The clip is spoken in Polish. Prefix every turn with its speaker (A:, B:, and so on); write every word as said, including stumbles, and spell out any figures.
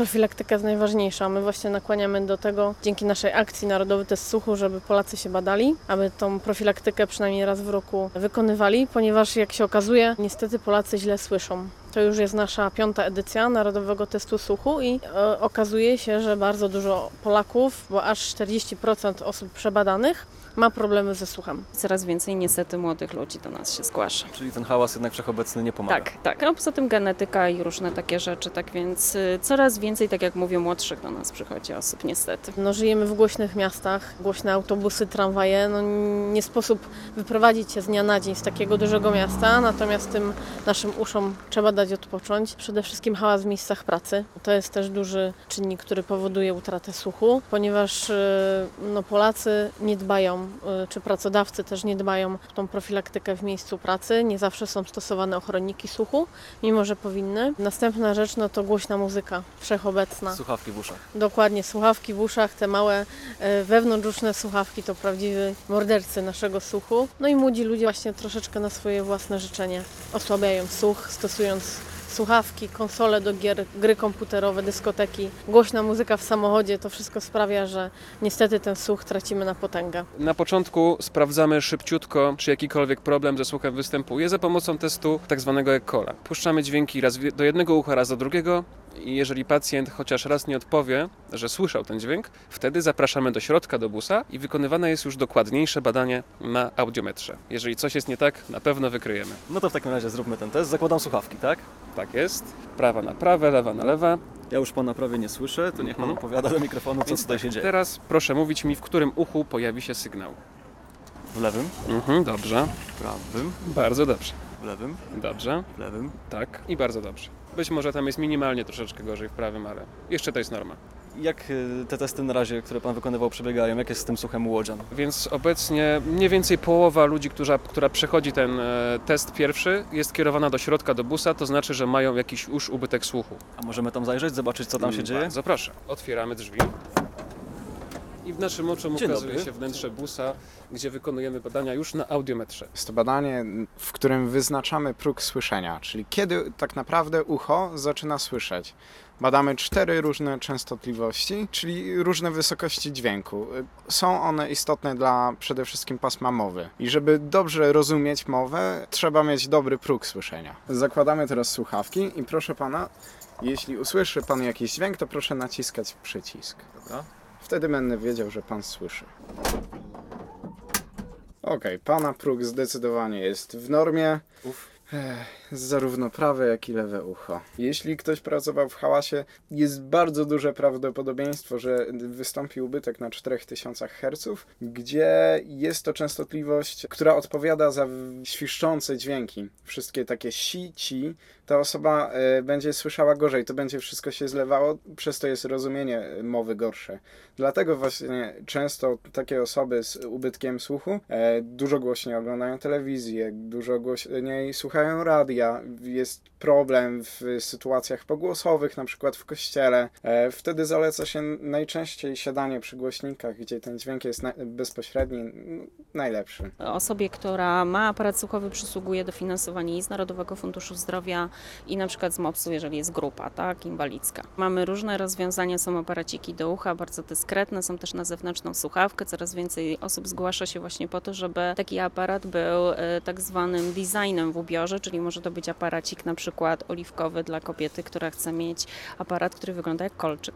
A: profilaktyka jest najważniejsza. My właśnie nakłaniamy do tego, dzięki naszej akcji Narodowy Test Słuchu, żeby Polacy się badali, aby tą profilaktykę przynajmniej raz w roku wykonywali, ponieważ jak się okazuje, niestety Polacy źle słyszą. To już jest nasza piąta edycja Narodowego Testu Słuchu i e, okazuje się, że bardzo dużo Polaków, bo aż czterdzieści procent osób przebadanych ma problemy ze słuchem.
B: Coraz więcej niestety młodych ludzi do nas się zgłasza.
C: Czyli ten hałas jednak wszechobecny nie pomaga.
B: Tak, tak. A poza tym genetyka i różne takie rzeczy, tak więc y, coraz więcej, tak jak mówię, młodszych do nas przychodzi osób niestety.
A: No, żyjemy w głośnych miastach, głośne autobusy, tramwaje. No, nie sposób wyprowadzić się z dnia na dzień z takiego dużego miasta, natomiast tym naszym uszom trzeba dać odpocząć. Przede wszystkim hałas w miejscach pracy. To jest też duży czynnik, który powoduje utratę słuchu, ponieważ y, no, Polacy nie dbają, y, czy pracodawcy też nie dbają o tą profilaktykę w miejscu pracy. Nie zawsze są stosowane ochronniki słuchu, mimo że powinny. Następna rzecz no, to głośna muzyka, wszechobecna.
C: Słuchawki w uszach.
A: Dokładnie, słuchawki w uszach, te małe e, wewnątrzuszne słuchawki to prawdziwi mordercy naszego słuchu. No i młodzi ludzie właśnie troszeczkę na swoje własne życzenie osłabiają słuch, stosując słuchawki, konsole do gier, gry komputerowe, dyskoteki, głośna muzyka w samochodzie. To wszystko sprawia, że niestety ten słuch tracimy na potęgę.
D: Na początku sprawdzamy szybciutko, czy jakikolwiek problem ze słuchem występuje za pomocą testu tak zwanego Eccola. Puszczamy dźwięki raz do jednego ucha, raz do drugiego i jeżeli pacjent chociaż raz nie odpowie, że słyszał ten dźwięk, wtedy zapraszamy do środka, do busa i wykonywane jest już dokładniejsze badanie na audiometrze. Jeżeli coś jest nie tak, na pewno wykryjemy.
C: No to w takim razie zróbmy ten test. Zakładam słuchawki, tak?
D: Tak jest. Prawa na prawe, lewa na lewe.
C: Ja już pana prawie nie słyszę, to niech pan
D: Mhm.
C: opowiada do mikrofonu, co
D: Więc
C: tutaj
D: tak,
C: się dzieje.
D: Teraz proszę mówić mi, w którym uchu pojawi się sygnał.
C: W lewym,
D: Mhm, dobrze.
C: w prawym,
D: Bardzo dobrze.
C: w lewym,
D: Dobrze.
C: w lewym.
D: Tak. I bardzo dobrze. Być może tam jest minimalnie troszeczkę gorzej w prawym, ale jeszcze to jest norma.
C: Jak y, te testy na razie, które pan wykonywał, przebiegają? Jak jest z tym słuchem u łodzian?
D: Więc obecnie mniej więcej połowa ludzi, która, która przechodzi ten e, test pierwszy, jest kierowana do środka, do busa, to znaczy, że mają jakiś już ubytek słuchu.
C: A możemy tam zajrzeć, zobaczyć, co tam się dzieje?
D: Bardzo proszę. Otwieramy drzwi. I w naszym oczom
C: Dzień
D: ukazuje
C: dobry.
D: się wnętrze busa, gdzie wykonujemy badania już na audiometrze.
E: Jest to badanie, w którym wyznaczamy próg słyszenia, czyli kiedy tak naprawdę ucho zaczyna słyszeć. Badamy cztery różne częstotliwości, czyli różne wysokości dźwięku. Są one istotne dla przede wszystkim pasma mowy. I żeby dobrze rozumieć mowę, trzeba mieć dobry próg słyszenia. Zakładamy teraz słuchawki i proszę pana, jeśli usłyszy pan jakiś dźwięk, to proszę naciskać przycisk.
C: Dobra.
E: Wtedy będę wiedział, że pan słyszy. Okej, pana próg zdecydowanie jest w normie.
C: Uf.
E: Ech, zarówno prawe, jak i lewe ucho. Jeśli ktoś pracował w hałasie, jest bardzo duże prawdopodobieństwo, że wystąpi ubytek na czterech tysiącach herców, gdzie jest to częstotliwość, która odpowiada za świszczące dźwięki. Wszystkie takie si, ci, ta osoba e, będzie słyszała gorzej, to będzie wszystko się zlewało, przez to jest rozumienie mowy gorsze. Dlatego właśnie często takie osoby z ubytkiem słuchu e, dużo głośniej oglądają telewizję, dużo głośniej słuchają radia, jest problem w sytuacjach pogłosowych, na przykład w kościele. E, wtedy zaleca się najczęściej siadanie przy głośnikach, gdzie ten dźwięk jest na, bezpośredni, no, najlepszy.
B: Osobie, która ma aparat słuchowy, przysługuje dofinansowanie i z Narodowego Funduszu Zdrowia i na przykład z mopsu, jeżeli jest grupa, tak, inwalidzka. Mamy różne rozwiązania, są aparaciki do ucha, bardzo dyskretne, są też na zewnętrzną słuchawkę. Coraz więcej osób zgłasza się właśnie po to, żeby taki aparat był e, tak zwanym designem w ubiorze, czyli może to być aparacik na przykład oliwkowy dla kobiety, która chce mieć aparat, który wygląda jak kolczyk.